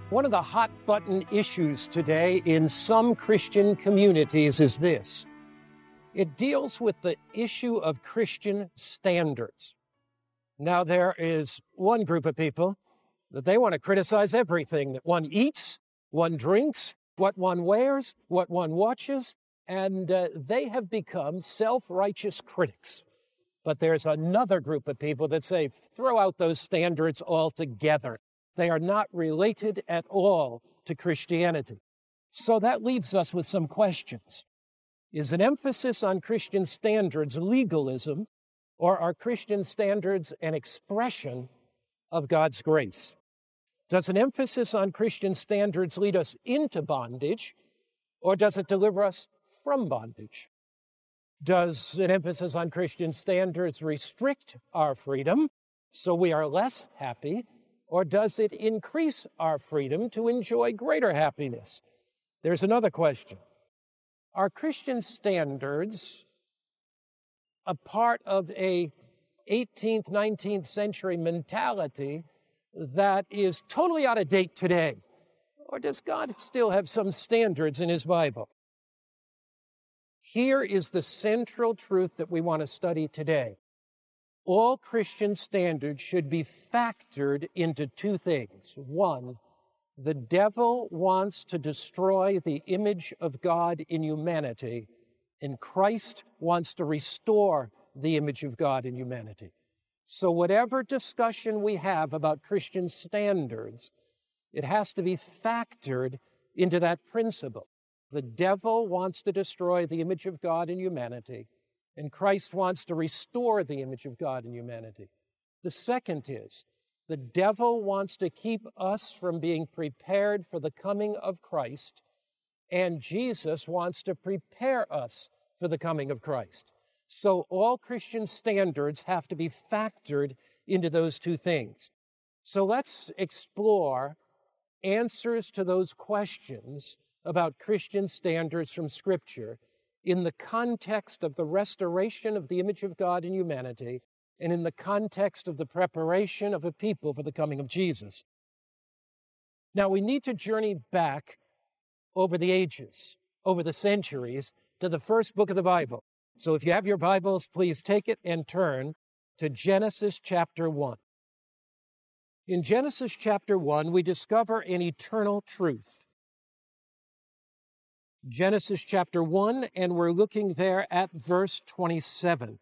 One of the hot-button issues today in some Christian communities is this. It deals with the issue of Christian standards. Now, there is one group of people that they want to criticize everything that one eats, one drinks, what one wears, what one watches, and they have become self-righteous critics. But there's another group of people that say, throw out those standards altogether. They are not related at all to Christianity. So that leaves us with some questions. Is an emphasis on Christian standards legalism, or are Christian standards an expression of God's grace? Does an emphasis on Christian standards lead us into bondage, or does it deliver us from bondage? Does an emphasis on Christian standards restrict our freedom so we are less happy, or does it increase our freedom to enjoy greater happiness? There's another question. Are Christian standards a part of a 18th, 19th century mentality that is totally out of date today? Or does God still have some standards in His Bible? Here is the central truth that we want to study today. All Christian standards should be factored into two things. One, the devil wants to destroy the image of God in humanity, and Christ wants to restore the image of God in humanity. So whatever discussion we have about Christian standards, it has to be factored into that principle. The devil wants to destroy the image of God in humanity, and Christ wants to restore the image of God in humanity. The second is, the devil wants to keep us from being prepared for the coming of Christ, and Jesus wants to prepare us for the coming of Christ. So all Christian standards have to be factored into those two things. So let's explore answers to those questions about Christian standards from Scripture in the context of the restoration of the image of God in humanity and in the context of the preparation of a people for the coming of Jesus. Now, we need to journey back over the ages, over the centuries, to the first book of the Bible. So if you have your Bibles, please take it and turn to Genesis chapter 1. In Genesis chapter 1, we discover an eternal truth. Genesis chapter 1, and we're looking there at verse 27.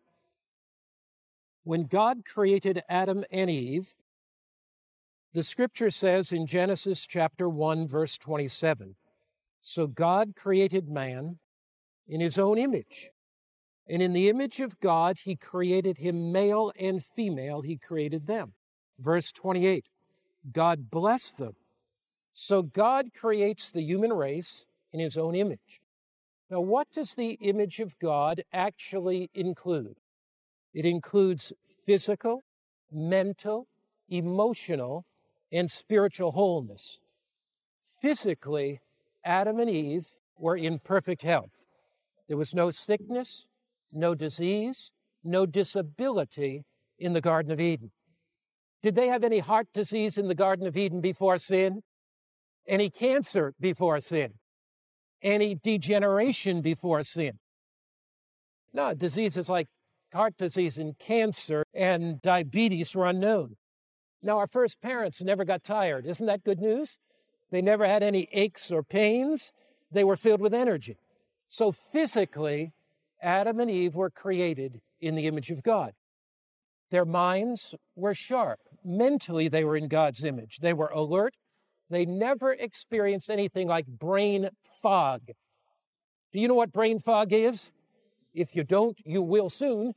When God created Adam and Eve, the Scripture says in Genesis chapter 1, verse 27, so God created man in His own image, and in the image of God He created him, male and female He created them. Verse 28, God blessed them. So God creates the human race in His own image. Now, what does the image of God actually include? It includes physical, mental, emotional, and spiritual wholeness. Physically, Adam and Eve were in perfect health. There was no sickness, no disease, no disability in the Garden of Eden. Did they have any heart disease in the Garden of Eden before sin? Any cancer before sin? Any degeneration before sin? No, diseases like heart disease and cancer and diabetes were unknown. Now, our first parents never got tired. Isn't that good news? They never had any aches or pains. They were filled with energy. So physically, Adam and Eve were created in the image of God. Their minds were sharp. Mentally, they were in God's image. They were alert. They never experienced anything like brain fog. Do you know what brain fog is? If you don't, you will soon.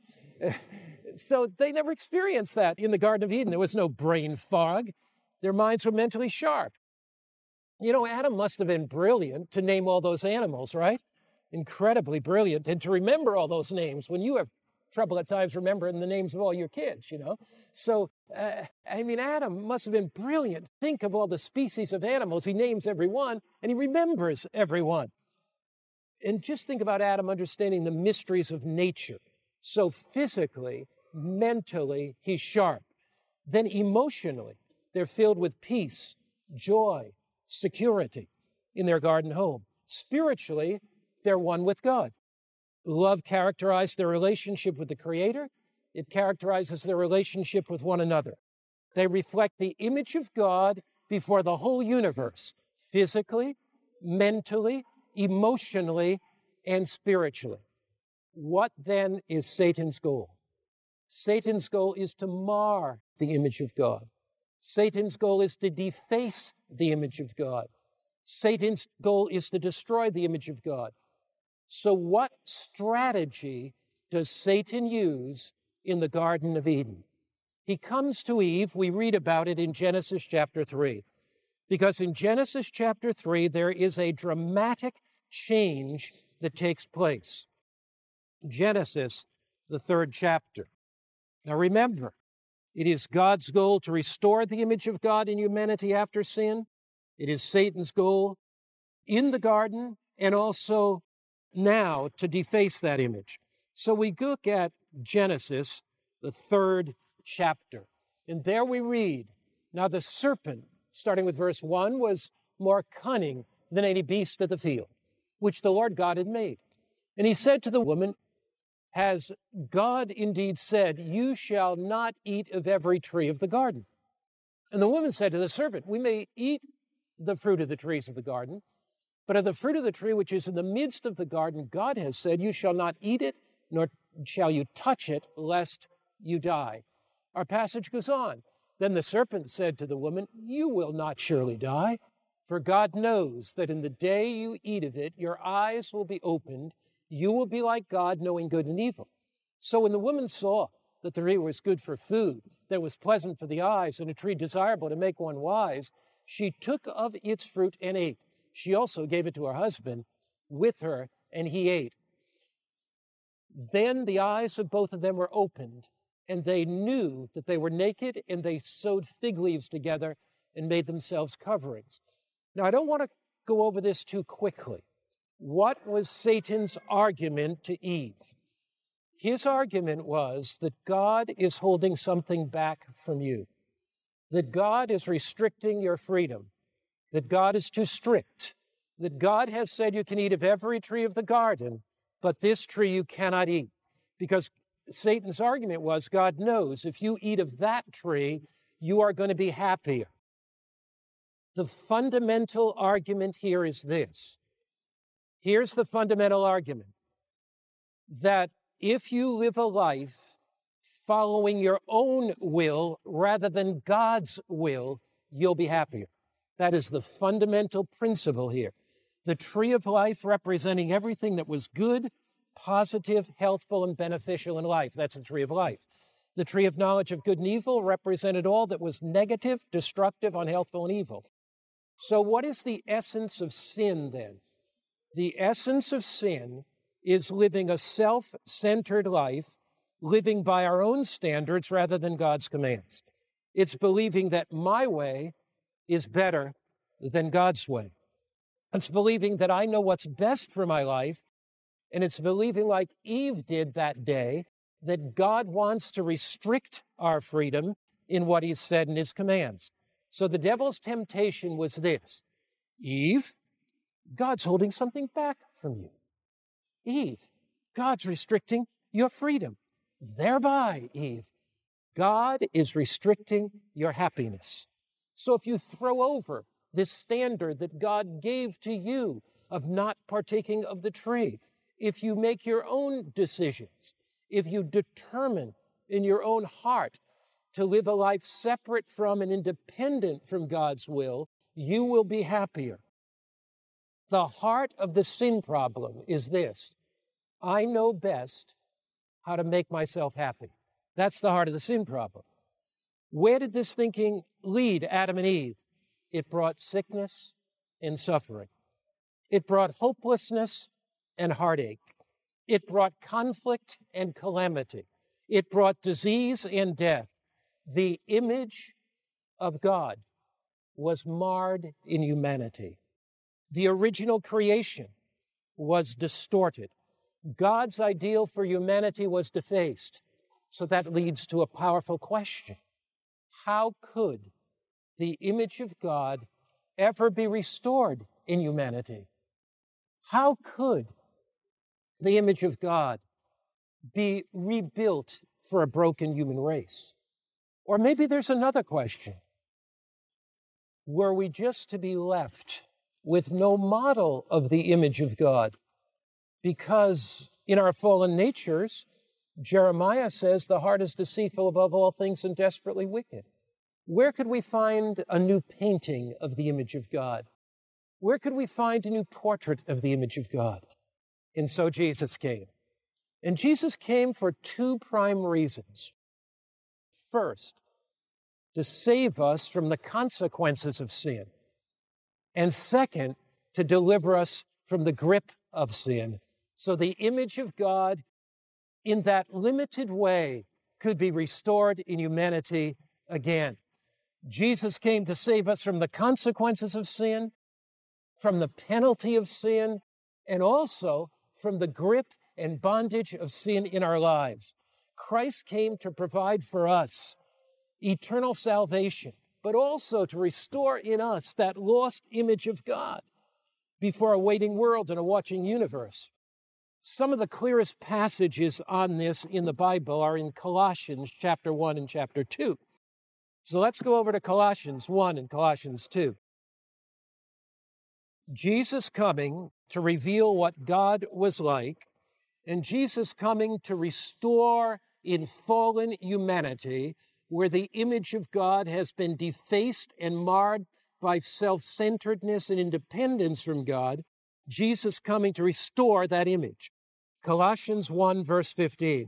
So they never experienced that in the Garden of Eden. There was no brain fog. Their minds were mentally sharp. You know, Adam must have been brilliant to name all those animals, right? Incredibly brilliant. And to remember all those names when you have trouble at times remembering the names of all your kids, you know. So, Adam must have been brilliant. Think of all the species of animals. He names every one, and he remembers every one. And just think about Adam understanding the mysteries of nature. So physically, mentally, he's sharp. Then emotionally, they're filled with peace, joy, security in their garden home. Spiritually, they're one with God. Love characterized their relationship with the Creator. It characterizes their relationship with one another. They reflect the image of God before the whole universe, physically, mentally, emotionally, and spiritually. What then is Satan's goal? Satan's goal is to mar the image of God. Satan's goal is to deface the image of God. Satan's goal is to destroy the image of God. So what strategy does Satan use in the Garden of Eden? He comes to Eve. We read about it in Genesis chapter 3. Because in Genesis chapter 3, there is a dramatic change that takes place. Genesis, the 3rd chapter. Now remember, it is God's goal to restore the image of God in humanity after sin. It is Satan's goal in the garden and also now to deface that image. So we look at Genesis, the 3rd chapter, and there we read, now the serpent, starting with verse 1, was more cunning than any beast of the field, which the Lord God had made. And he said to the woman, has God indeed said, you shall not eat of every tree of the garden? And the woman said to the serpent, we may eat the fruit of the trees of the garden, but of the fruit of the tree which is in the midst of the garden, God has said, you shall not eat it, nor shall you touch it, lest you die. Our passage goes on. Then the serpent said to the woman, you will not surely die, for God knows that in the day you eat of it, your eyes will be opened, you will be like God, knowing good and evil. So when the woman saw that the tree was good for food, that it was pleasant for the eyes, and a tree desirable to make one wise, she took of its fruit and ate. She also gave it to her husband with her, and he ate. Then the eyes of both of them were opened, and they knew that they were naked, and they sewed fig leaves together and made themselves coverings. Now, I don't want to go over this too quickly. What was Satan's argument to Eve? His argument was that God is holding something back from you, that God is restricting your freedom, that God is too strict, that God has said you can eat of every tree of the garden, but this tree you cannot eat. Because Satan's argument was, God knows if you eat of that tree, you are going to be happier. The fundamental argument here is this. Here's the fundamental argument, that if you live a life following your own will rather than God's will, you'll be happier. That is the fundamental principle here. The tree of life representing everything that was good, positive, healthful, and beneficial in life. That's the tree of life. The tree of knowledge of good and evil represented all that was negative, destructive, unhealthful, and evil. So what is the essence of sin then? The essence of sin is living a self-centered life, living by our own standards rather than God's commands. It's believing that my way is better than God's way. It's believing that I know what's best for my life, and it's believing, like Eve did that day, that God wants to restrict our freedom in what He said in His commands. So the devil's temptation was this: Eve, God's holding something back from you. Eve, God's restricting your freedom. Thereby, Eve, God is restricting your happiness. So if you throw over this standard that God gave to you of not partaking of the tree, if you make your own decisions, if you determine in your own heart to live a life separate from and independent from God's will, you will be happier. The heart of the sin problem is this: I know best how to make myself happy. That's the heart of the sin problem. Where did this thinking lead Adam and Eve? It brought sickness and suffering. It brought hopelessness and heartache. It brought conflict and calamity. It brought disease and death. The image of God was marred in humanity. The original creation was distorted. God's ideal for humanity was defaced. So that leads to a powerful question. How could the image of God ever be restored in humanity? How could the image of God be rebuilt for a broken human race? Or maybe there's another question. Were we just to be left with no model of the image of God? Because in our fallen natures, Jeremiah says the heart is deceitful above all things and desperately wicked. Where could we find a new painting of the image of God? Where could we find a new portrait of the image of God? And so Jesus came. And Jesus came for two prime reasons. First, to save us from the consequences of sin. And second, to deliver us from the grip of sin. So the image of God, in that limited way, could be restored in humanity again. Jesus came to save us from the consequences of sin, from the penalty of sin, and also from the grip and bondage of sin in our lives. Christ came to provide for us eternal salvation, but also to restore in us that lost image of God before a waiting world and a watching universe. Some of the clearest passages on this in the Bible are in Colossians chapter 1 and chapter 2. So let's go over to Colossians 1 and Colossians 2. Jesus coming to reveal what God was like, and Jesus coming to restore in fallen humanity where the image of God has been defaced and marred by self-centeredness and independence from God, Jesus coming to restore that image. Colossians 1, verse 15.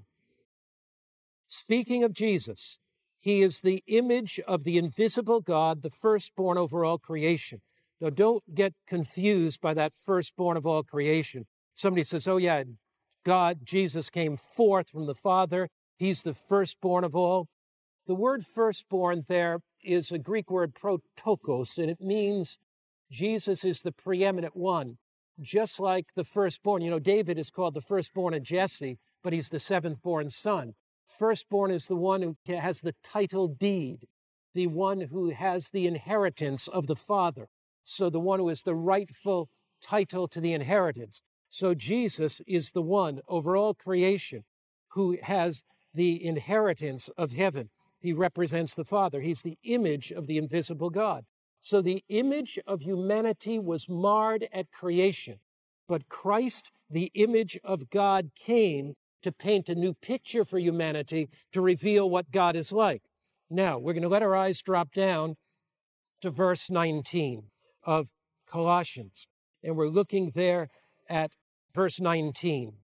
Speaking of Jesus, he is the image of the invisible God, the firstborn over all creation. Now, don't get confused by that firstborn of all creation. Somebody says, oh yeah, God, Jesus came forth from the Father. He's the firstborn of all. The word firstborn there is a Greek word protokos, and it means Jesus is the preeminent one, just like the firstborn. You know, David is called the firstborn of Jesse, but he's the seventh-born son. Firstborn is the one who has the title deed, the one who has the inheritance of the Father. So the one who has the rightful title to the inheritance. So Jesus is the one over all creation who has the inheritance of heaven. He represents the Father. He's the image of the invisible God. So the image of humanity was marred at creation, but Christ, the image of God, came to paint a new picture for humanity, to reveal what God is like. Now, we're going to let our eyes drop down to verse 19 of Colossians, and we're looking there at verse 19.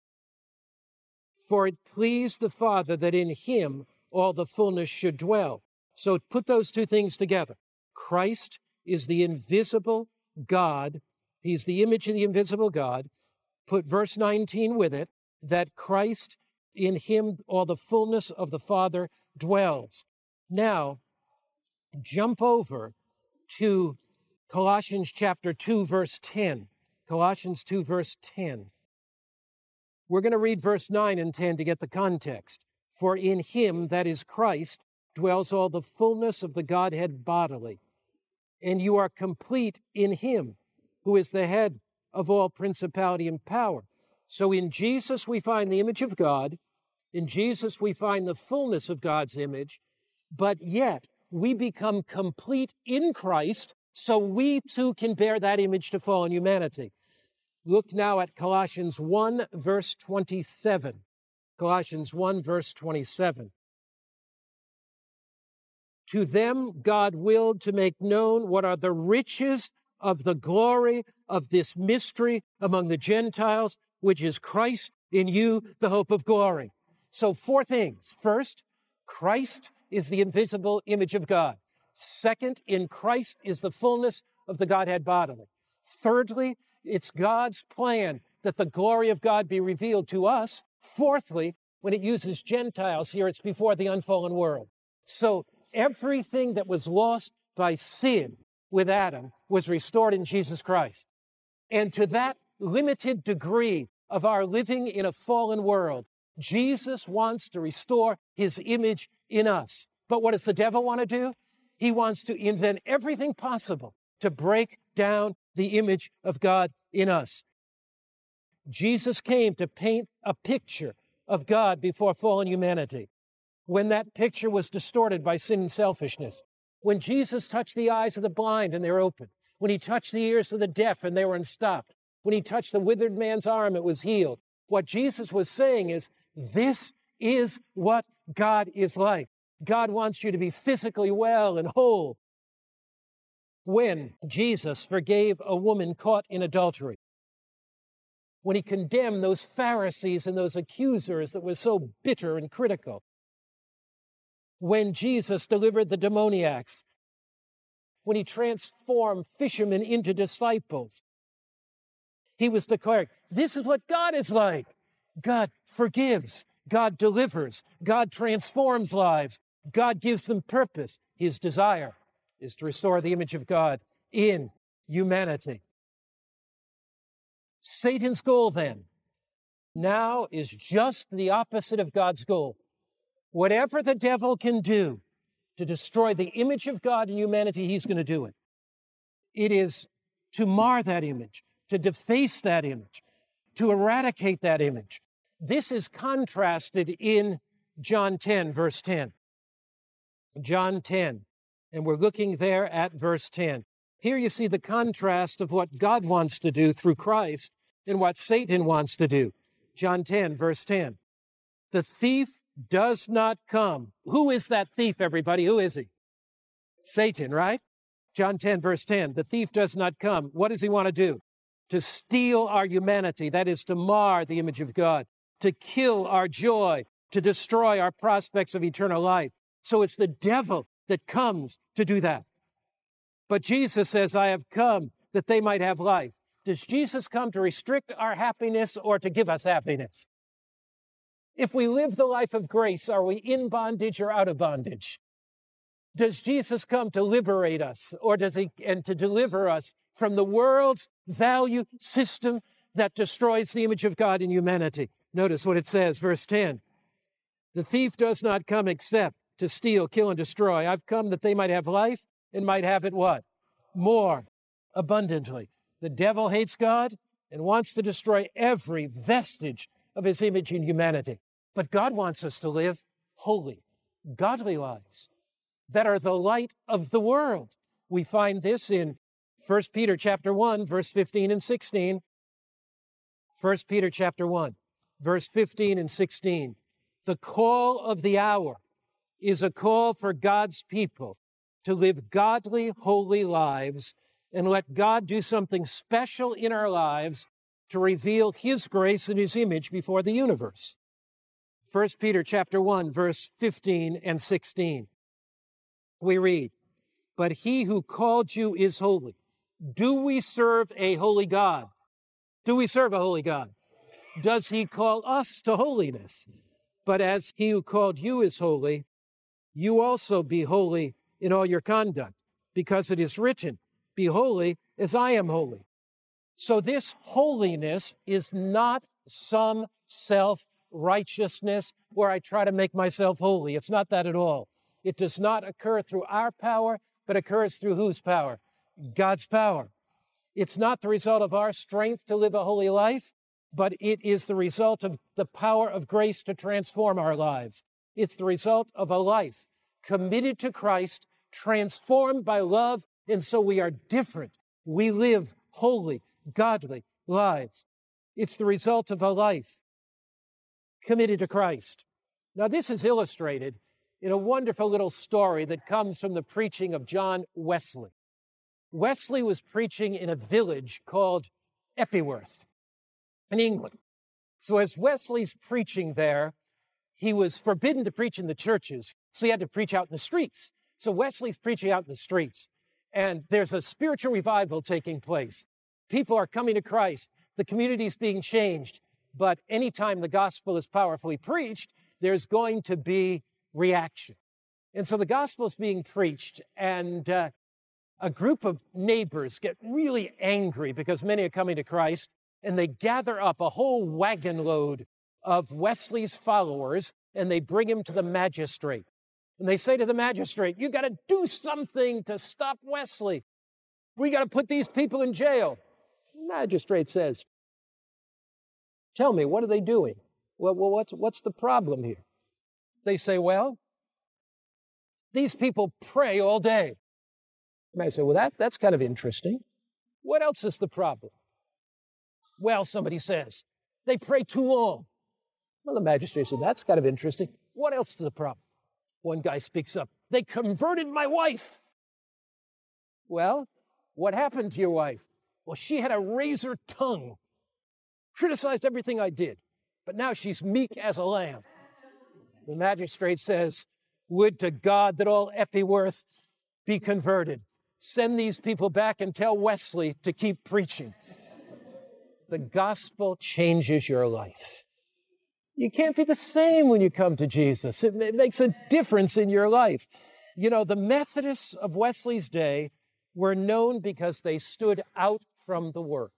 For it pleased the Father that in him all the fullness should dwell. So put those two things together. Christ is the invisible God. He's the image of the invisible God. Put verse 19 with it, that Christ, in him all the fullness of the Father dwells. Now, jump over to Colossians chapter 2, verse 10. Colossians 2, verse 10. We're going to read verse 9 and 10 to get the context. For in him, that is Christ, dwells all the fullness of the Godhead bodily. And you are complete in him, who is the head of all principality and power. So in Jesus we find the image of God. In Jesus we find the fullness of God's image. But yet we become complete in Christ, so we too can bear that image to fallen humanity. Look now at Colossians 1, verse 27. Colossians 1, verse 27. To them God willed to make known what are the riches of the glory of this mystery among the Gentiles, which is Christ in you, the hope of glory. So 4 things. First, Christ is the invisible image of God. Second, in Christ is the fullness of the Godhead bodily. Thirdly, it's God's plan that the glory of God be revealed to us. Fourthly, when it uses Gentiles here, it's before the unfallen world. So everything that was lost by sin with Adam was restored in Jesus Christ. And to that limited degree of our living in a fallen world, Jesus wants to restore his image in us. But what does the devil want to do? He wants to invent everything possible to break down the image of God in us. Jesus came to paint a picture of God before fallen humanity. When that picture was distorted by sin and selfishness, when Jesus touched the eyes of the blind and they were opened, when he touched the ears of the deaf and they were unstopped, when he touched the withered man's arm, it was healed. What Jesus was saying is, this is what God is like. God wants you to be physically well and whole. When Jesus forgave a woman caught in adultery, when he condemned those Pharisees and those accusers that were so bitter and critical, when Jesus delivered the demoniacs, when he transformed fishermen into disciples, he was declaring, this is what God is like. God forgives, God delivers, God transforms lives, God gives them purpose. His desire is to restore the image of God in humanity. Satan's goal then now is just the opposite of God's goal. Whatever the devil can do to destroy the image of God in humanity, he's going to do it. It is to mar that image, to deface that image, to eradicate that image. This is contrasted in John 10, verse 10. John 10, and we're looking there at verse 10. Here you see the contrast of what God wants to do through Christ and what Satan wants to do. John 10, verse 10. The thief does not come. Who is that thief, everybody? Who is he? Satan, right? John 10, verse 10. The thief does not come. What does he want to do? To steal our humanity. That is to mar the image of God, to kill our joy, to destroy our prospects of eternal life. So it's the devil that comes to do that. But Jesus says, I have come that they might have life. Does Jesus come to restrict our happiness or to give us happiness? If we live the life of grace, are we in bondage or out of bondage? Does Jesus come to liberate us or and to deliver us from the world's value system that destroys the image of God in humanity? Notice what it says, verse 10. The thief does not come except to steal, kill, and destroy. I've come that they might have life and might have it what? More abundantly. The devil hates God and wants to destroy every vestige of his image in humanity. But God wants us to live holy, godly lives that are the light of the world. We find this in 1 Peter chapter 1, verse 15 and 16. 1 Peter chapter 1, verse 15 and 16. The call of the hour is a call for God's people to live godly, holy lives and let God do something special in our lives to reveal his grace and his image before the universe. 1 Peter chapter 1, verse 15 and 16. We read, but he who called you is holy. Do we serve a holy God? Do we serve a holy God? Does he call us to holiness? But as he who called you is holy, you also be holy in all your conduct, because it is written, be holy as I am holy. So this holiness is not some self-righteousness where I try to make myself holy. It's not that at all. It does not occur through our power, but occurs through whose power? God's power. It's not the result of our strength to live a holy life, but it is the result of the power of grace to transform our lives. It's the result of a life committed to Christ, transformed by love, and so we are different. We live holy, godly lives. It's the result of a life committed to Christ. Now, this is illustrated in a wonderful little story that comes from the preaching of John Wesley. Wesley was preaching in a village called Epworth in England. So as Wesley's preaching there, he was forbidden to preach in the churches, so he had to preach out in the streets. So Wesley's preaching out in the streets, and there's a spiritual revival taking place. People are coming to Christ. The community's being changed. But anytime the gospel is powerfully preached, there's going to be reaction. And so the gospel is being preached, and a group of neighbors get really angry because many are coming to Christ, and they gather up a whole wagon load of Wesley's followers, and they bring him to the magistrate. And they say to the magistrate, you got to do something to stop Wesley. We got to put these people in jail. The magistrate says, tell me, what are they doing? Well, what's the problem here? They say, well, these people pray all day. And I say, well, that's kind of interesting. What else is the problem? Well, somebody says, they pray too long. Well, the magistrate said, that's kind of interesting. What else is the problem? One guy speaks up, they converted my wife. Well, what happened to your wife? Well, she had a razor tongue, criticized everything I did, but now she's meek as a lamb. The magistrate says, would to God that all Epworth be converted. Send these people back and tell Wesley to keep preaching. The gospel changes your life. You can't be the same when you come to Jesus. It makes a difference in your life. You know, the Methodists of Wesley's day were known because they stood out from the world.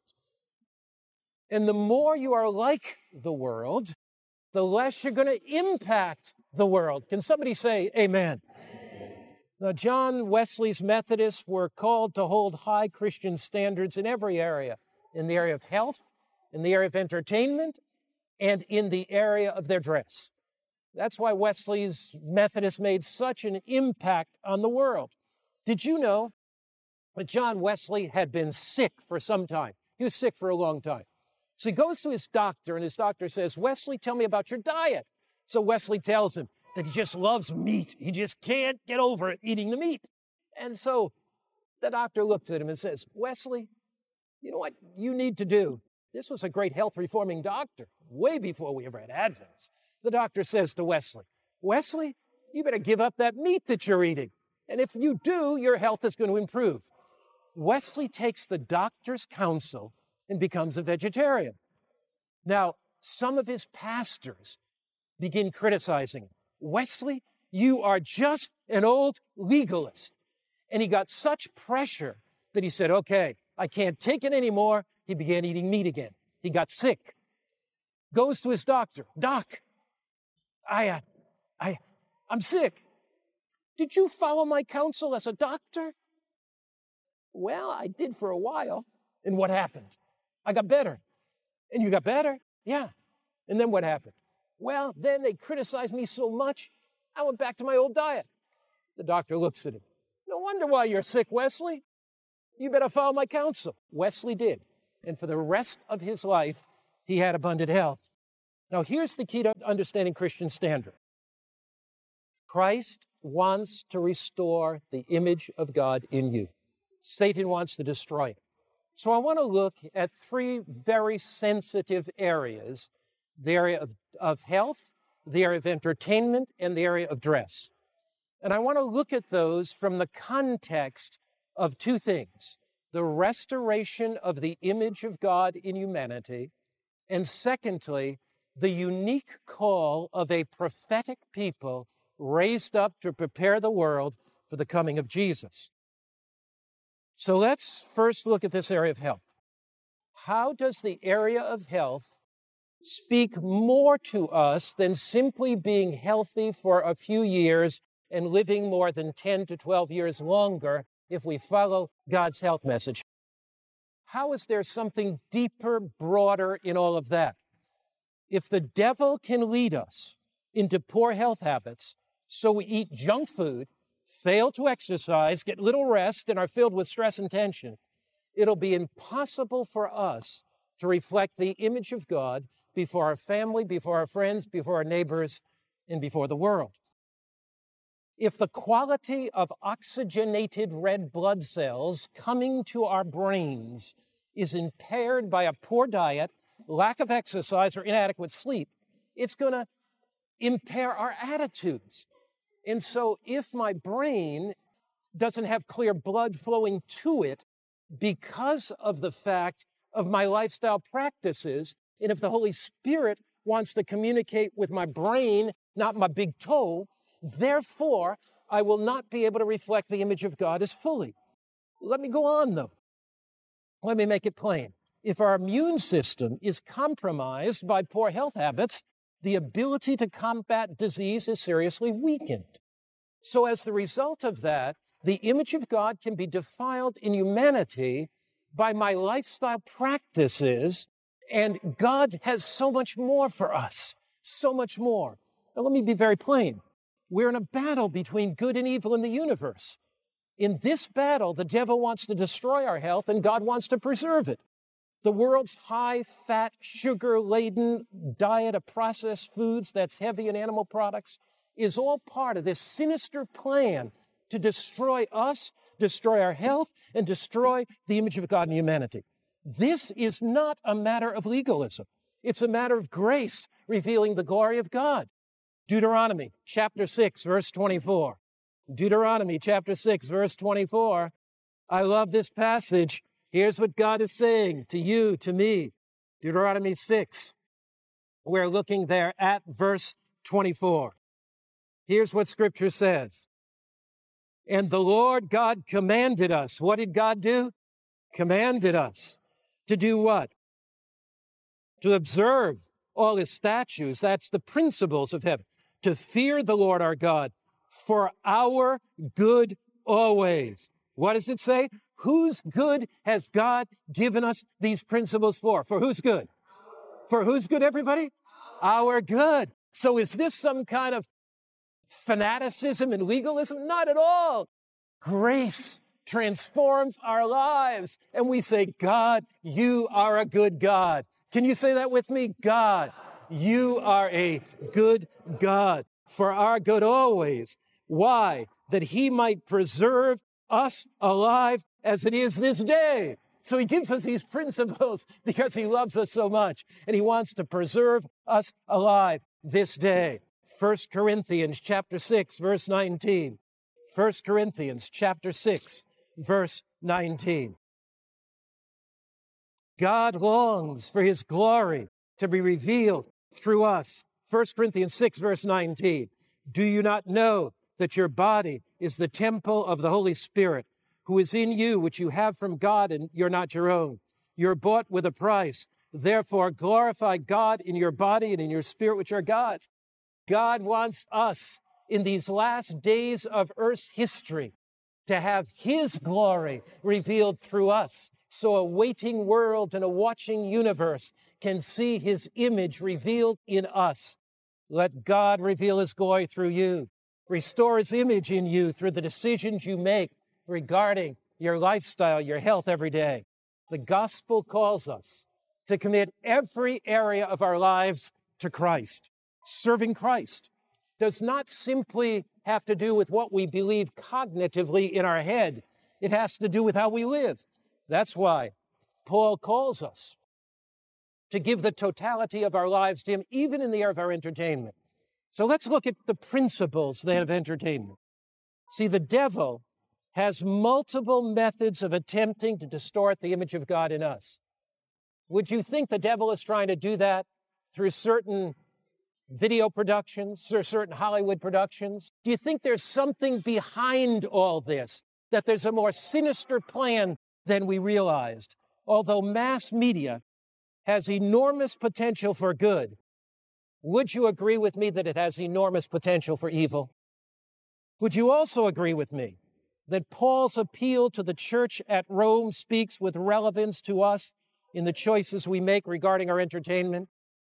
And the more you are like the world, the less you're going to impact the world. Can somebody say amen? Now, John Wesley's Methodists were called to hold high Christian standards in every area, in the area of health, in the area of entertainment, and in the area of their dress. That's why Wesley's Methodists made such an impact on the world. Did you know that John Wesley had been sick for some time? He was sick for a long time. So he goes to his doctor, and his doctor says, Wesley, tell me about your diet. So Wesley tells him that he just loves meat. He just can't get over it, eating the meat. And so the doctor looks at him and says, Wesley, you know what you need to do? This was a great health reforming doctor, way before we ever had Advents. The doctor says to Wesley, Wesley, you better give up that meat that you're eating. And if you do, your health is going to improve. Wesley takes the doctor's counsel and becomes a vegetarian. Now, some of his pastors begin criticizing him. Wesley, you are just an old legalist. And he got such pressure that he said, okay, I can't take it anymore. He began eating meat again. He got sick. Goes to his doctor. Doc, I'm sick. Did you follow my counsel as a doctor? Well, I did for a while. And what happened? I got better. And you got better? Yeah. And then what happened? Well, then they criticized me so much, I went back to my old diet. The doctor looks at him. No wonder why you're sick, Wesley. You better follow my counsel. Wesley did. And for the rest of his life, he had abundant health. Now, here's the key to understanding Christian standard. Christ wants to restore the image of God in you. Satan wants to destroy it. So I want to look at three very sensitive areas: the area of health, the area of entertainment, and the area of dress. And I want to look at those from the context of two things: the restoration of the image of God in humanity, and secondly, the unique call of a prophetic people raised up to prepare the world for the coming of Jesus. So let's first look at this area of health. How does the area of health speak more to us than simply being healthy for a few years and living more than 10 to 12 years longer if we follow God's health message? How is there something deeper, broader in all of that? If the devil can lead us into poor health habits, so we eat junk food, fail to exercise, get little rest, and are filled with stress and tension, it'll be impossible for us to reflect the image of God before our family, before our friends, before our neighbors, and before the world. If the quality of oxygenated red blood cells coming to our brains is impaired by a poor diet, lack of exercise, or inadequate sleep, it's going to impair our attitudes. And so if my brain doesn't have clear blood flowing to it because of the fact of my lifestyle practices, and if the Holy Spirit wants to communicate with my brain, not my big toe, therefore, I will not be able to reflect the image of God as fully. Let me go on, though. Let me make it plain. If our immune system is compromised by poor health habits, the ability to combat disease is seriously weakened. So as the result of that, The image of God can be defiled in humanity by my lifestyle practices, and God has so much more for us, so much more. Now, let me be very plain. We're in a battle between good and evil in the universe. In this battle, the devil wants to destroy our health, and God wants to preserve it. The world's high-fat, sugar-laden diet of processed foods that's heavy in animal products is all part of this sinister plan to destroy us, destroy our health, and destroy the image of God in humanity. This is not a matter of legalism. It's a matter of grace revealing the glory of God. Deuteronomy chapter 6, verse 24. Deuteronomy chapter 6, verse 24. I love this passage. Here's what God is saying to you, to me. Deuteronomy 6. We're looking there at verse 24. Here's what Scripture says. And the Lord God commanded us. What did God do? Commanded us to do what? To observe all his statutes. That's the principles of heaven. To fear the Lord our God for our good always. What does it say? Whose good has God given us these principles for? For whose good? For whose good, everybody? Our good. So is this some kind of fanaticism and legalism? Not at all. Grace transforms our lives. And we say, God, you are a good God. Can you say that with me? God, you are a good God, for our good always. Why? That he might preserve us alive as it is this day. So he gives us these principles because he loves us so much, and he wants to preserve us alive this day. 1 Corinthians chapter 6, verse 19. 1 Corinthians chapter 6, verse 19. God longs for his glory to be revealed through us. 1 Corinthians 6, verse 19. Do you not know that your body is the temple of the Holy Spirit, who is in you, which you have from God, and you're not your own? You're bought with a price. Therefore, glorify God in your body and in your spirit, which are God's. God wants us in these last days of Earth's history to have his glory revealed through us, so a waiting world and a watching universe can see his image revealed in us. Let God reveal his glory through you. Restore his image in you through the decisions you make regarding your lifestyle, your health every day. The gospel calls us to commit every area of our lives to Christ. Serving Christ does not simply have to do with what we believe cognitively in our head. It has to do with how we live. That's why Paul calls us to give the totality of our lives to him, even in the area of our entertainment. So let's look at the principles then of entertainment. See, the devil has multiple methods of attempting to distort the image of God in us. Would you think the devil is trying to do that through certain video productions or certain Hollywood productions? Do you think there's something behind all this, that there's a more sinister plan than we realized? Although mass media has enormous potential for good, would you agree with me that it has enormous potential for evil? Would you also agree with me that Paul's appeal to the church at Rome speaks with relevance to us in the choices we make regarding our entertainment?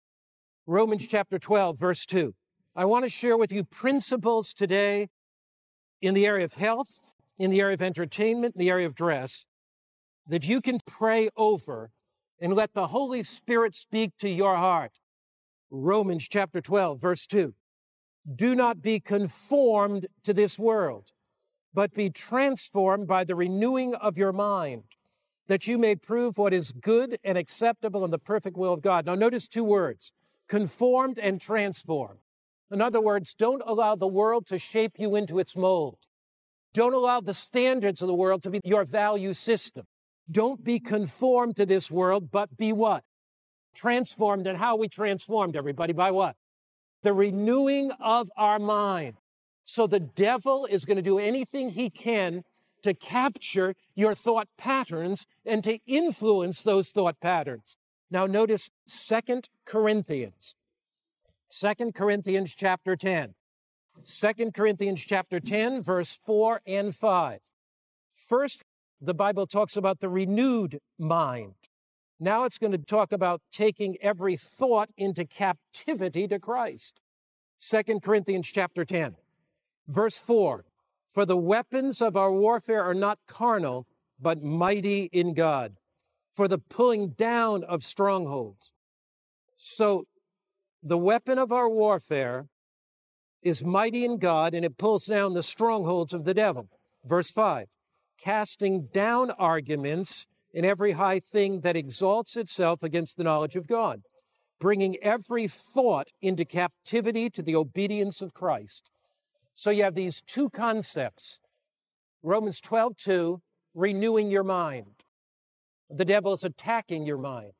Romans chapter 12, verse 2. I want to share with you principles today in the area of health, in the area of entertainment, in the area of dress, that you can pray over and let the Holy Spirit speak to your heart. Romans chapter 12, verse 2. Do not be conformed to this world, but be transformed by the renewing of your mind, that you may prove what is good and acceptable and the perfect will of God. Now notice two words, conformed and transformed. In other words, don't allow the world to shape you into its mold. Don't allow the standards of the world to be your value system. Don't be conformed to this world, but be what? Transformed. And how are we transformed, everybody? By what? The renewing of our mind. So the devil is going to do anything he can to capture your thought patterns and to influence those thought patterns. Now notice 2 Corinthians chapter 10. 2 Corinthians chapter 10, verse 4 and 5. First, the Bible talks about the renewed mind. Now it's going to talk about taking every thought into captivity to Christ. 2 Corinthians chapter 10, verse 4. For the weapons of our warfare are not carnal, but mighty in God, for the pulling down of strongholds. So the weapon of our warfare is mighty in God, and it pulls down the strongholds of the devil. Verse 5, casting down arguments and every high thing that exalts itself against the knowledge of God, bringing every thought into captivity to the obedience of Christ. So you have these two concepts. Romans 12:2, renewing your mind. The devil is attacking your mind.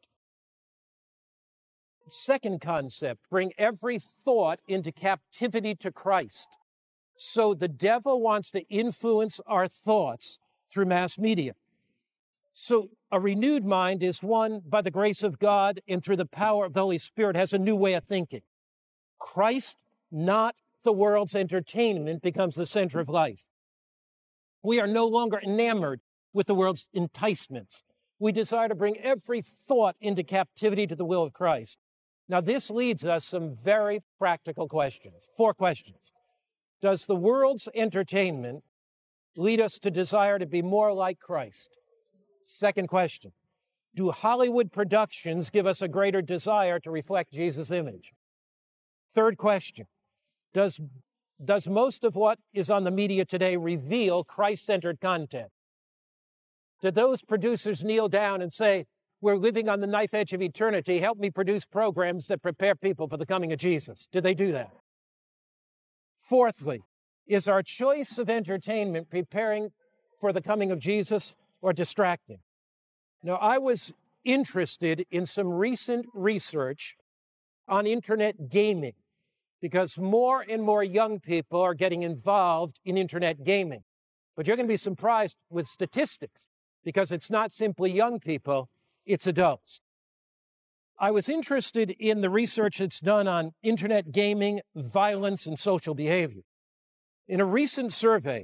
Second concept, bring every thought into captivity to Christ. So the devil wants to influence our thoughts through mass media. So a renewed mind is one by the grace of God and through the power of the Holy Spirit has a new way of thinking. Christ, not the world's entertainment, becomes the center of life. We are no longer enamored with the world's enticements. We desire to bring every thought into captivity to the will of Christ. Now, this leads us some very practical questions. 4 questions. Does the world's entertainment lead us to desire to be more like Christ? Second question. Do Hollywood productions give us a greater desire to reflect Jesus' image? Third question. Does most of what is on the media today reveal Christ-centered content? Did those producers kneel down and say, we're living on the knife edge of eternity, help me produce programs that prepare people for the coming of Jesus? Did they do that? Fourthly, is our choice of entertainment preparing for the coming of Jesus or distracting? Now, I was interested in some recent research on internet gaming because more and more young people are getting involved in internet gaming. But you're going to be surprised with statistics because it's not simply young people, it's adults. I was interested in the research that's done on internet gaming, violence, and social behavior. In a recent survey,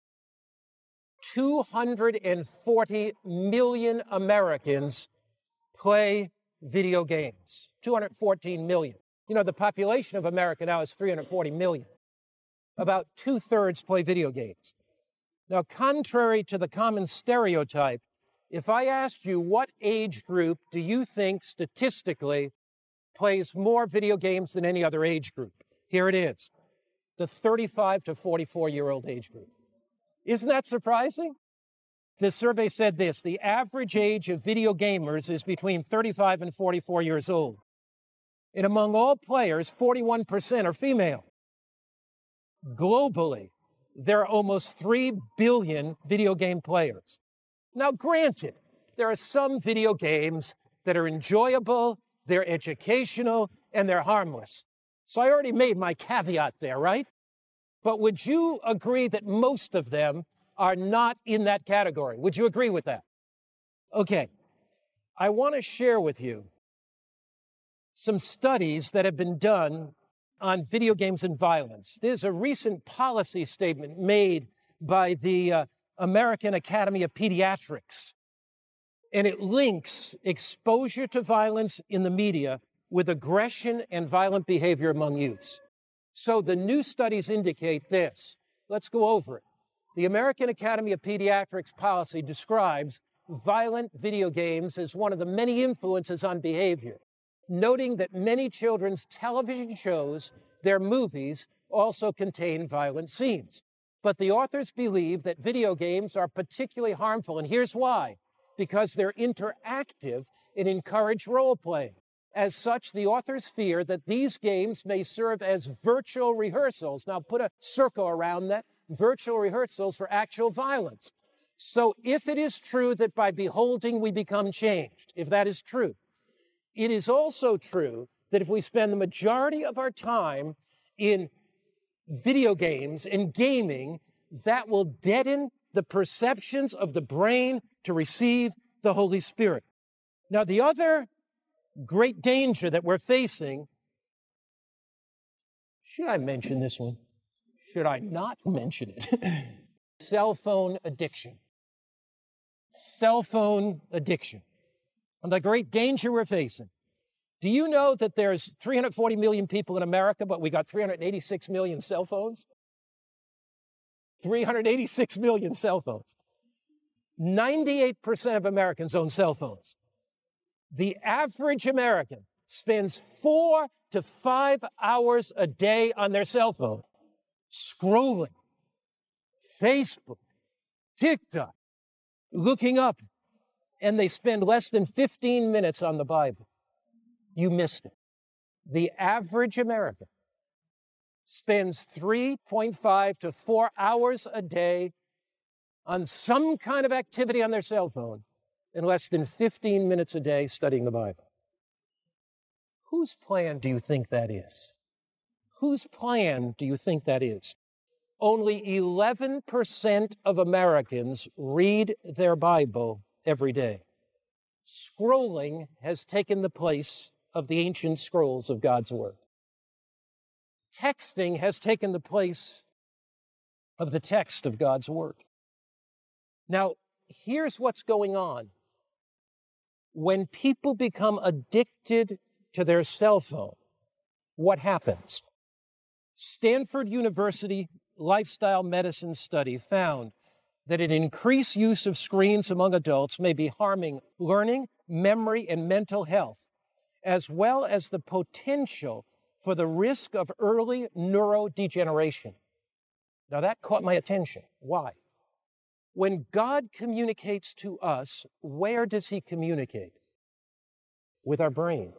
240 million Americans play video games. 214 million. You know, the population of America now is 340 million. About 2/3 play video games. Now, contrary to the common stereotype, if I asked you what age group do you think statistically plays more video games than any other age group? Here it is, the 35 to 44-year-old age group. Isn't that surprising? The survey said this, the average age of video gamers is between 35 and 44 years old. And among all players, 41% are female. Globally, there are almost 3 billion video game players. Now, granted, there are some video games that are enjoyable, they're educational, and they're harmless. So I already made my caveat there, right? But would you agree that most of them are not in that category? Would you agree with that? Okay. I want to share with you some studies that have been done on video games and violence. There's a recent policy statement made by the American Academy of Pediatrics, and it links exposure to violence in the media with aggression and violent behavior among youths. So the new studies indicate this. Let's go over it. The American Academy of Pediatrics policy describes violent video games as one of the many influences on behavior, noting that many children's television shows, their movies, also contain violent scenes. But the authors believe that video games are particularly harmful, and here's why. Because they're interactive and encourage role-playing. As such, the authors fear that these games may serve as virtual rehearsals. Now, put a circle around that, virtual rehearsals for actual violence. So if it is true that by beholding we become changed, if that is true, it is also true that if we spend the majority of our time in video games and gaming, that will deaden the perceptions of the brain to receive the Holy Spirit. Now, the other great danger that we're facing, should I mention this one? should I not mention it? Cell phone addiction. Cell phone addiction. And the great danger we're facing. Do you know that there's 340 million people in America, but we got 386 million cell phones? 386 million cell phones. 98% of Americans own cell phones. The average American spends 4 to 5 hours a day on their cell phone, scrolling, Facebook, TikTok, looking up, and they spend less than 15 minutes on the Bible. You missed it. The average American spends 3.5 to 4 hours a day on some kind of activity on their cell phone and less than 15 minutes a day studying the Bible. Whose plan do you think that is? Whose plan do you think that is? Only 11% of Americans read their Bible every day. Scrolling has taken the place of the ancient scrolls of God's Word. Texting has taken the place of the text of God's Word. Now, here's what's going on. When people become addicted to their cell phone, what happens? Stanford University lifestyle medicine study found that an increased use of screens among adults may be harming learning, memory, and mental health, as well as the potential for the risk of early neurodegeneration. Now that caught my attention. Why? When God communicates to us, where does he communicate? With our brain.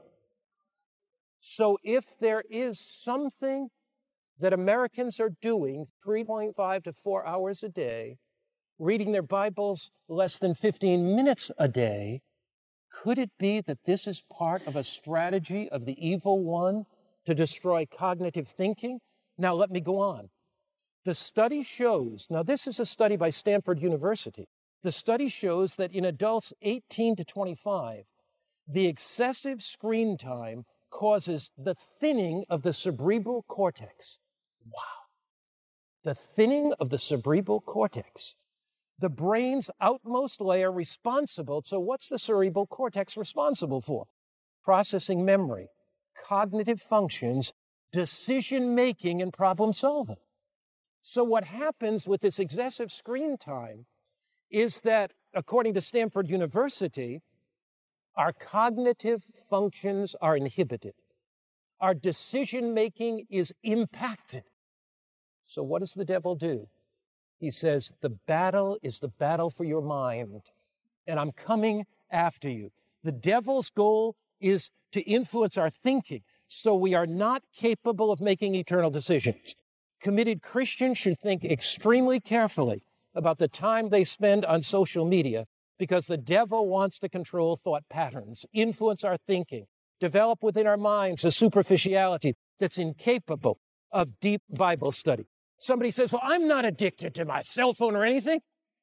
So if there is something that Americans are doing 3.5 to 4 hours a day, reading their Bibles less than 15 minutes a day, could it be that this is part of a strategy of the evil one to destroy cognitive thinking? Now let me go on. The study shows, now this is a study by Stanford University, the study shows that in adults 18 to 25, the excessive screen time causes the thinning of the cerebral cortex. Wow. The thinning of the cerebral cortex. The brain's outmost layer responsible. So what's the cerebral cortex responsible for? Processing memory, cognitive functions, decision-making, and problem-solving. So what happens with this excessive screen time is that, according to Stanford University, our cognitive functions are inhibited. Our decision-making is impacted. So what does the devil do? He says, the battle is the battle for your mind, and I'm coming after you. The devil's goal is to influence our thinking, so we are not capable of making eternal decisions. Committed Christians should think extremely carefully about the time they spend on social media, because the devil wants to control thought patterns, influence our thinking, develop within our minds a superficiality that's incapable of deep Bible study. Somebody says, well, I'm not addicted to my cell phone or anything.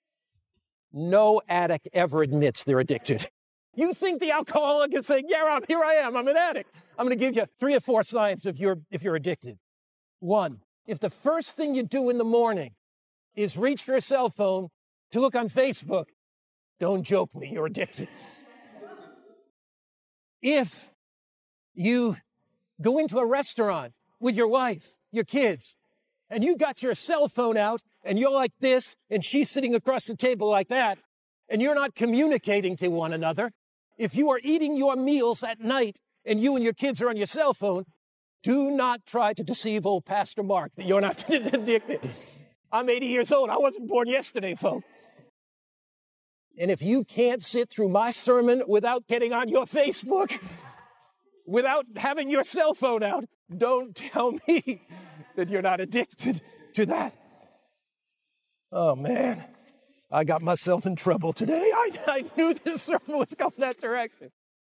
No addict ever admits they're addicted. You think the alcoholic is saying, yeah, here I am, I'm an addict. I'm going to give you 3 or 4 signs if you're addicted. 1, if the first thing you do in the morning is reach for a cell phone to look on Facebook, don't joke me, you're addicted. If you go into a restaurant with your wife, your kids, and you got your cell phone out, and you're like this, and she's sitting across the table like that, and you're not communicating to one another, if you are eating your meals at night, and you and your kids are on your cell phone, do not try to deceive old Pastor Mark that you're not addicted. I'm 80 years old. I wasn't born yesterday, folks. And if you can't sit through my sermon without getting on your Facebook, without having your cell phone out, don't tell me that you're not addicted to that. Oh, man. I got myself in trouble today. I knew this sermon was going that direction.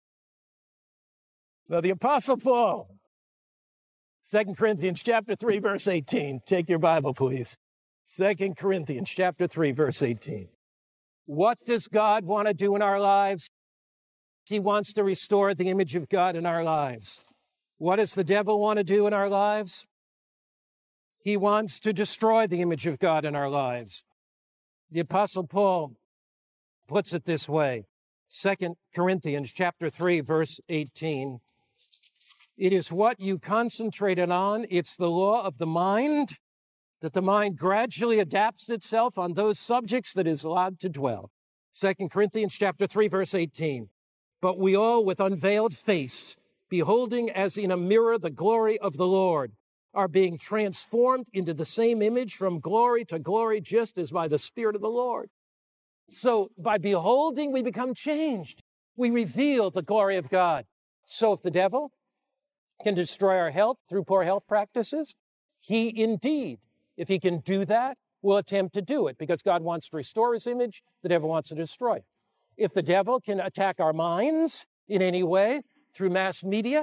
Now, the Apostle Paul, 2 Corinthians chapter 3, verse 18. Take your Bible, please. 2 Corinthians chapter 3, verse 18. What does God want to do in our lives? He wants to restore the image of God in our lives. What does the devil want to do in our lives? He wants to destroy the image of God in our lives. The Apostle Paul puts it this way, 2 Corinthians chapter 3, verse 18. It is what you concentrated on. It's the law of the mind, that the mind gradually adapts itself on those subjects that is allowed to dwell. 2 Corinthians chapter 3, verse 18. But we all, with unveiled face, beholding as in a mirror the glory of the Lord, are being transformed into the same image from glory to glory, just as by the Spirit of the Lord. So by beholding, we become changed. We reveal the glory of God. So if the devil can destroy our health through poor health practices, he indeed, if he can do that, will attempt to do it because God wants to restore his image. The devil wants to destroy it. If the devil can attack our minds in any way through mass media,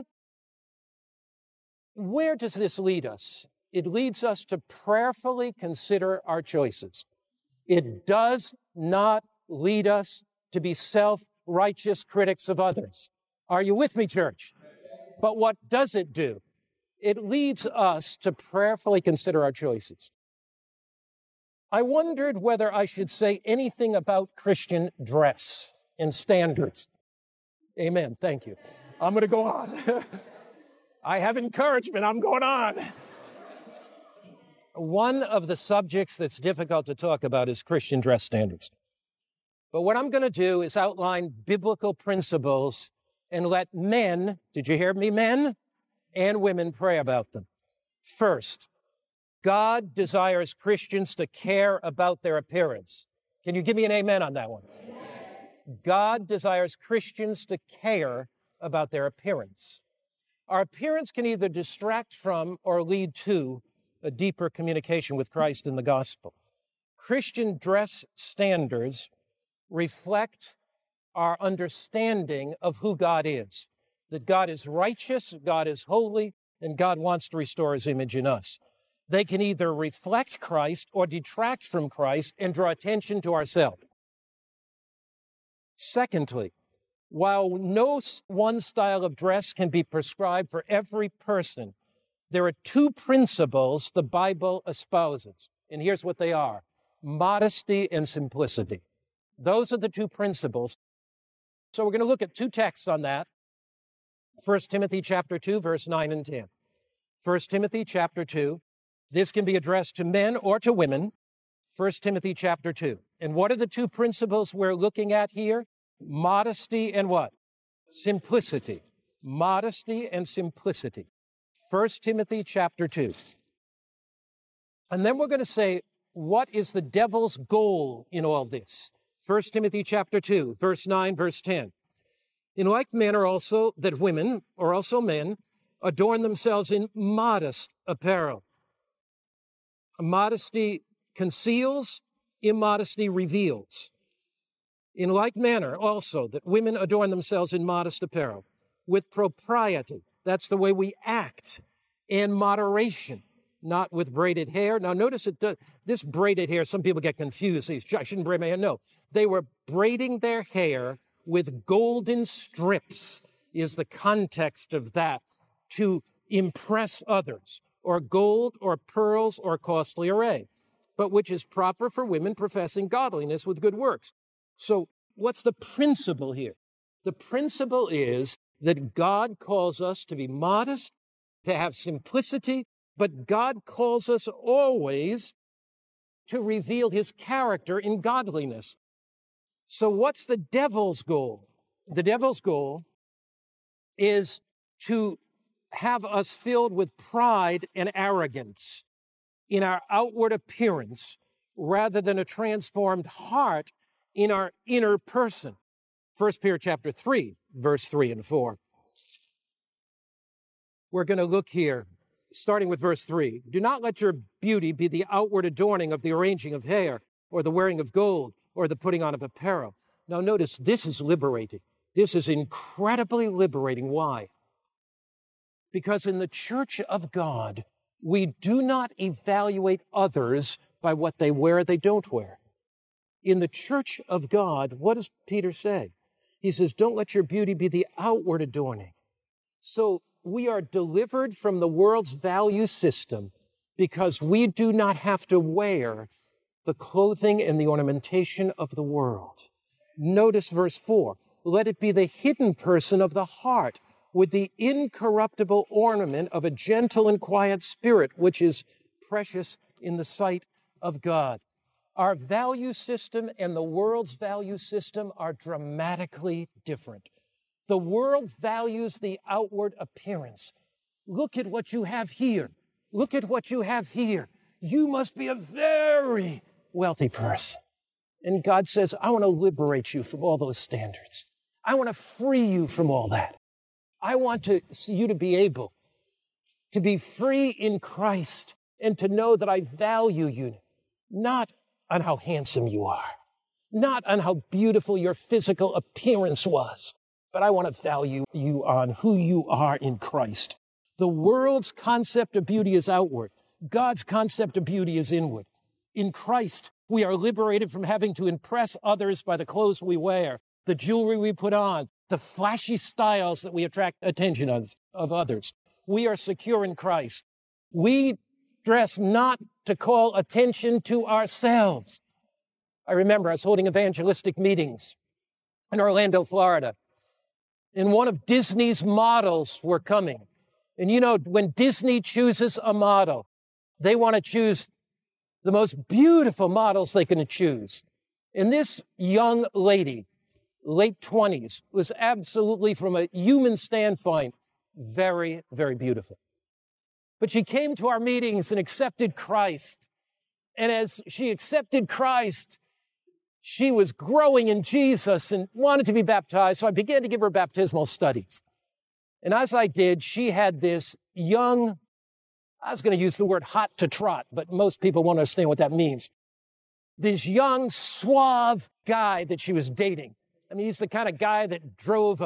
where does this lead us? It leads us to prayerfully consider our choices. It does not lead us to be self-righteous critics of others. Are you with me, church? But what does it do? It leads us to prayerfully consider our choices. I wondered whether I should say anything about Christian dress and standards. Amen. Thank you. I'm going to go on. I have encouragement. I'm going on. One of the subjects that's difficult to talk about is Christian dress standards. But what I'm going to do is outline biblical principles and let men, did you hear me, men and women, pray about them. First, God desires Christians to care about their appearance. Can you give me an amen on that one? Amen. God desires Christians to care about their appearance. Our appearance can either distract from or lead to a deeper communication with Christ in the gospel. Christian dress standards reflect our understanding of who God is, that God is righteous, God is holy, and God wants to restore his image in us. They can either reflect Christ or detract from Christ and draw attention to ourselves. Secondly, while no one style of dress can be prescribed for every person, there are two principles the Bible espouses, and here's what they are: modesty and simplicity. Those are the two principles. So we're going to look at two texts on that. 1 Timothy chapter 2, verse 9 and 10. 1 Timothy chapter 2. This can be addressed to men or to women. 1 Timothy chapter 2. And what are the two principles we're looking at here? Modesty and what? Simplicity. Modesty and simplicity. 1 Timothy chapter 2. And then we're going to say, what is the devil's goal in all this? 1 Timothy chapter 2, verse 9, verse 10. In like manner also that women, or also men, adorn themselves in modest apparel. Modesty conceals, immodesty reveals. In like manner also that women adorn themselves in modest apparel, with propriety. That's the way we act, and moderation, not with braided hair. Now notice this braided hair, some people get confused. I shouldn't braid my hair. No, they were braiding their hair with golden strips is the context of that, to impress others, or gold or pearls or costly array, but which is proper for women professing godliness with good works. So what's the principle here? The principle is that God calls us to be modest, to have simplicity, but God calls us always to reveal his character in godliness. So what's the devil's goal? The devil's goal is to have us filled with pride and arrogance in our outward appearance rather than a transformed heart in our inner person. 1 Peter chapter 3, verse 3 and 4. We're going to look here, starting with verse 3. Do not let your beauty be the outward adorning of the arranging of hair, or the wearing of gold, or the putting on of apparel. Now notice, this is liberating. This is incredibly liberating. Why? Because in the church of God, we do not evaluate others by what they wear or they don't wear. In the church of God, what does Peter say? He says, don't let your beauty be the outward adorning. So we are delivered from the world's value system because we do not have to wear the clothing and the ornamentation of the world. Notice verse 4. Let it be the hidden person of the heart with the incorruptible ornament of a gentle and quiet spirit, which is precious in the sight of God. Our value system and the world's value system are dramatically different. The world values the outward appearance. Look at what you have here. Look at what you have here. You must be a very wealthy person. And God says, I want to liberate you from all those standards. I want to free you from all that. I want you to be able to be free in Christ and to know that I value you, not on how handsome you are, not on how beautiful your physical appearance was, but I want to value you on who you are in Christ. The world's concept of beauty is outward. God's concept of beauty is inward. In Christ, we are liberated from having to impress others by the clothes we wear, the jewelry we put on, the flashy styles that we attract attention of others. We are secure in Christ. We dress not to call attention to ourselves. I remember I was holding evangelistic meetings in Orlando, Florida, and one of Disney's models were coming. And you know, when Disney chooses a model, they want to choose the most beautiful models they can choose. And this young lady, late 20s, was absolutely, from a human standpoint, very, very beautiful. But she came to our meetings and accepted Christ. And as she accepted Christ, she was growing in Jesus and wanted to be baptized. So I began to give her baptismal studies. And as I did, she had this young, I was going to use the word hot to trot, but most people won't understand what that means. This young, suave guy that she was dating. I mean, he's the kind of guy that drove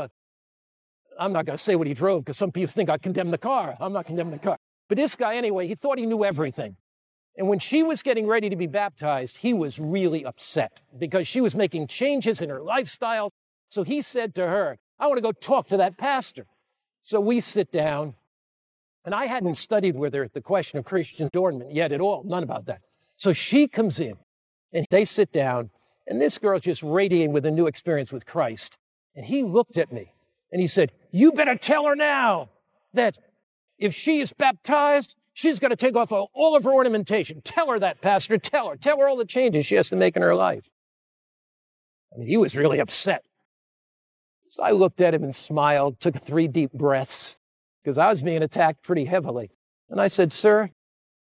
I'm not going to say what he drove because some people think I condemn the car. I'm not condemning the car. But this guy, anyway, he thought he knew everything. And when she was getting ready to be baptized, he was really upset because she was making changes in her lifestyle. So he said to her, I want to go talk to that pastor. So we sit down, and I hadn't studied with her the question of Christian adornment yet at all, none about that. So she comes in, and they sit down, and this girl's just radiating with a new experience with Christ. And he looked at me, and he said, you better tell her now that if she is baptized, she's going to take off all of her ornamentation. Tell her that, Pastor. Tell her all the changes she has to make in her life. I mean, he was really upset. So I looked at him and smiled, took 3 deep breaths, because I was being attacked pretty heavily. And I said, sir,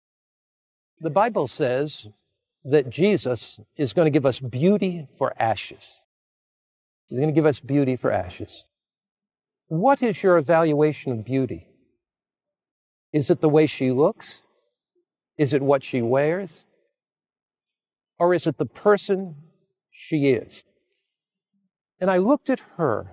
the Bible says that Jesus is going to give us beauty for ashes. He's going to give us beauty for ashes. What is your evaluation of beauty? Is it the way she looks? Is it what she wears? Or is it the person she is? And I looked at her.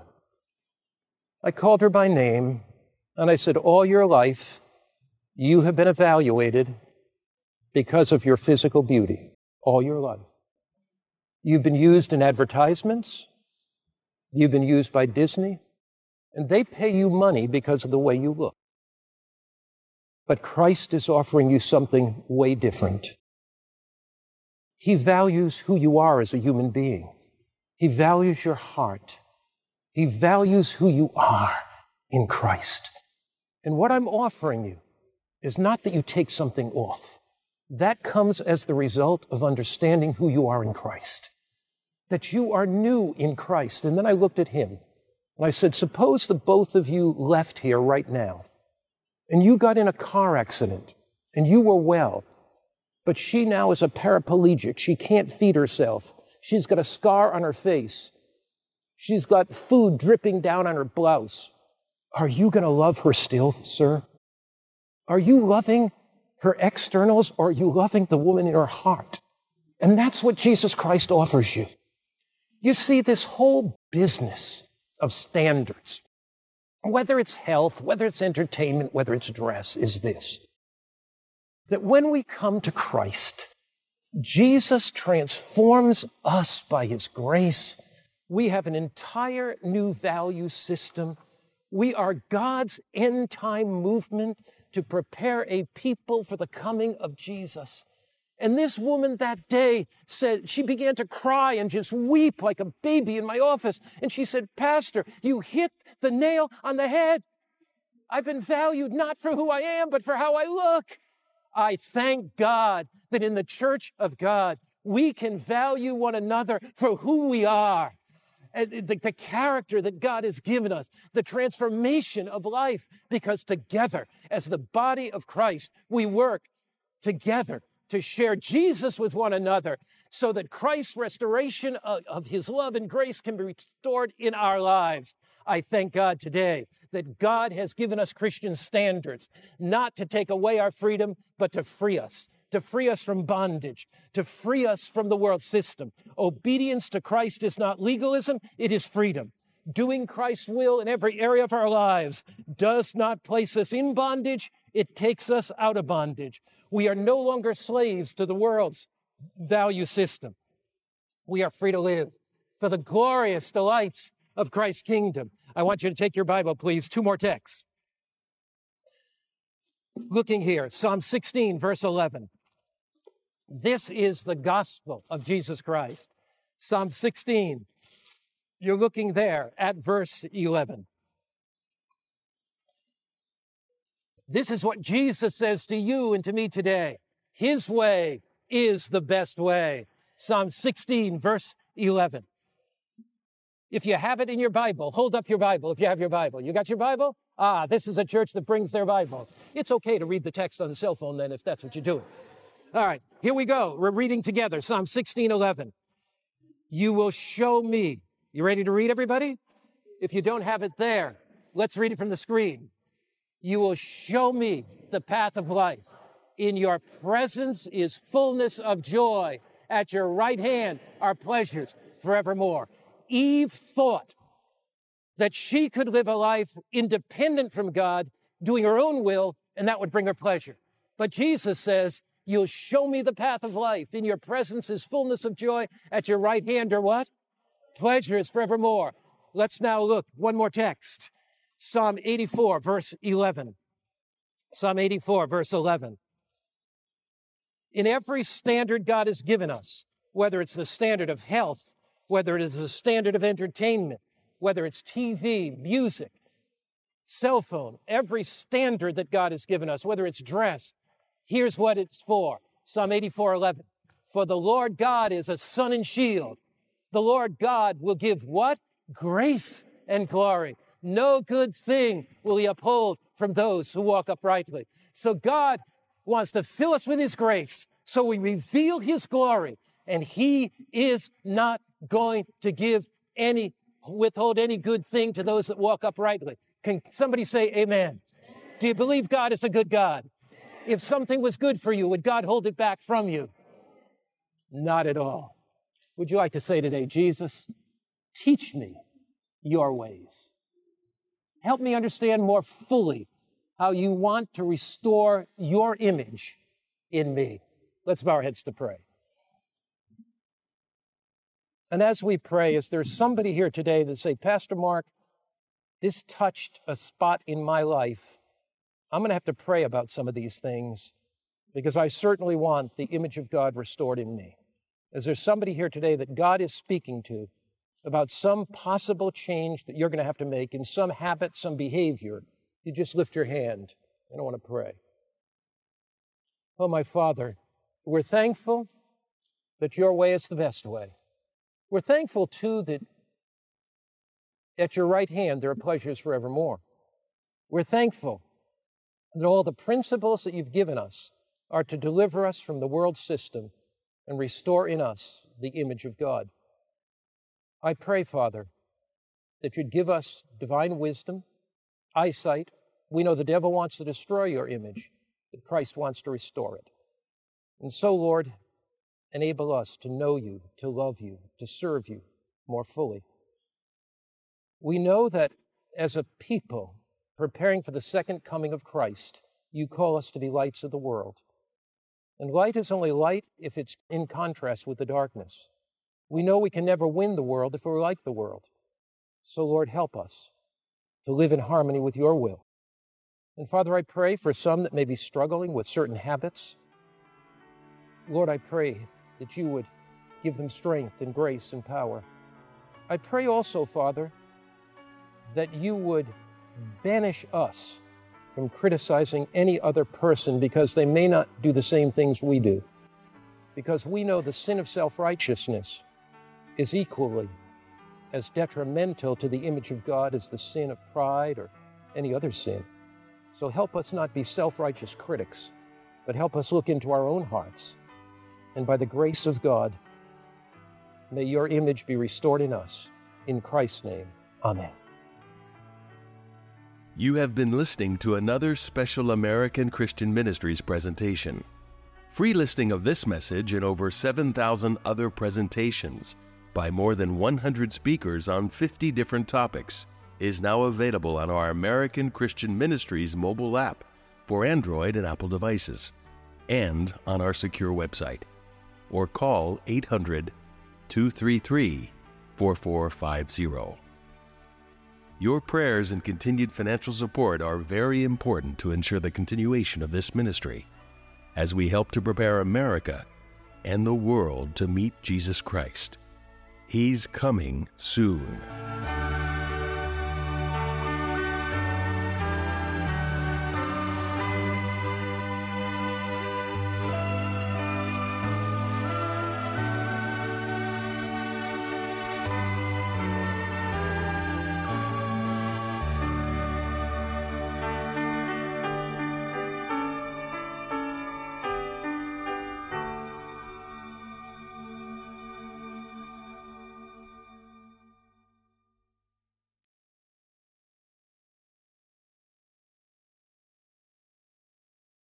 I called her by name, and I said, all your life, you have been evaluated because of your physical beauty. All your life. You've been used in advertisements. You've been used by Disney. And they pay you money because of the way you look. But Christ is offering you something way different. He values who you are as a human being. He values your heart. He values who you are in Christ. And what I'm offering you is not that you take something off. That comes as the result of understanding who you are in Christ. That you are new in Christ. And then I looked at him and I said, suppose the both of you left here right now and you got in a car accident and you were well, but she now is a paraplegic. She can't feed herself. She's got a scar on her face. She's got food dripping down on her blouse. Are you going to love her still, sir? Are you loving her externals, or are you loving the woman in her heart? And that's what Jesus Christ offers you. You see, this whole business of standards, whether it's health, whether it's entertainment, whether it's dress, is this: that when we come to Christ, Jesus transforms us by his grace. We have an entire new value system. We are God's end-time movement to prepare a people for the coming of Jesus. And this woman that day said, she began to cry and just weep like a baby in my office. And she said, Pastor, you hit the nail on the head. I've been valued not for who I am, but for how I look. I thank God that in the church of God, we can value one another for who we are. And the character that God has given us, the transformation of life, because together, as the body of Christ, we work together to share Jesus with one another so that Christ's restoration of his love and grace can be restored in our lives. I thank God today that God has given us Christian standards, not to take away our freedom, but to free us from bondage, to free us from the world system. Obedience to Christ is not legalism, it is freedom. Doing Christ's will in every area of our lives does not place us in bondage, it takes us out of bondage. We are no longer slaves to the world's value system. We are free to live for the glorious delights of Christ's kingdom. I want you to take your Bible, please. 2 more texts. Looking here, Psalm 16, verse 11. This is the gospel of Jesus Christ. Psalm 16, you're looking there at verse 11. This is what Jesus says to you and to me today. His way is the best way. Psalm 16, verse 11. If you have it in your Bible, hold up your Bible if you have your Bible. You got your Bible? This is a church that brings their Bibles. It's okay to read the text on the cell phone then if that's what you're doing. All right, here we go. We're reading together. Psalm 16:11. You will show me. You ready to read, everybody? If you don't have it there, let's read it from the screen. You will show me the path of life. In your presence is fullness of joy. At your right hand are pleasures forevermore. Eve thought that she could live a life independent from God, doing her own will, and that would bring her pleasure. But Jesus says, you'll show me the path of life. In your presence is fullness of joy. At your right hand are what? Pleasures forevermore. Let's now look. One more text. Psalm 84, verse 11. Psalm 84, verse 11. In every standard God has given us, whether it's the standard of health, whether it is the standard of entertainment, whether it's TV, music, cell phone, every standard that God has given us, whether it's dress, here's what it's for. Psalm 84:11. For the Lord God is a sun and shield. The Lord God will give what? Grace and glory. No good thing will he uphold from those who walk uprightly. So God wants to fill us with his grace so we reveal his glory, and he is not going to withhold any good thing to those that walk uprightly. Can somebody say amen? Do you believe God is a good God? If something was good for you, would God hold it back from you? Not at all. Would you like to say today, Jesus, teach me your ways. Help me understand more fully how you want to restore your image in me. Let's bow our heads to pray. And as we pray, is there somebody here today that say, Pastor Mark, this touched a spot in my life. I'm going to have to pray about some of these things because I certainly want the image of God restored in me. Is there somebody here today that God is speaking to about some possible change that you're going to have to make in some habit, some behavior? You just lift your hand and I want to pray. Oh, my Father, we're thankful that your way is the best way. We're thankful, too, that at your right hand there are pleasures forevermore. We're thankful that all the principles that you've given us are to deliver us from the world system and restore in us the image of God. I pray, Father, that you'd give us divine wisdom, eyesight. We know the devil wants to destroy your image, but Christ wants to restore it. And so, Lord, enable us to know you, to love you, to serve you more fully. We know that as a people preparing for the second coming of Christ, you call us to be lights of the world. And light is only light if it's in contrast with the darkness. We know we can never win the world if we're like the world. So, Lord, help us to live in harmony with your will. And Father, I pray for some that may be struggling with certain habits. Lord, I pray that you would give them strength and grace and power. I pray also, Father, that you would banish us from criticizing any other person because they may not do the same things we do. Because we know the sin of self-righteousness is equally as detrimental to the image of God as the sin of pride or any other sin. So help us not be self-righteous critics, but help us look into our own hearts. And by the grace of God, may your image be restored in us. In Christ's name, amen. You have been listening to another special American Christian Ministries presentation. Free listing of this message and over 7,000 other presentations by more than 100 speakers on 50 different topics is now available on our American Christian Ministries mobile app for Android and Apple devices, and on our secure website. Or call 800-233-4450. Your prayers and continued financial support are very important to ensure the continuation of this ministry as we help to prepare America and the world to meet Jesus Christ. He's coming soon.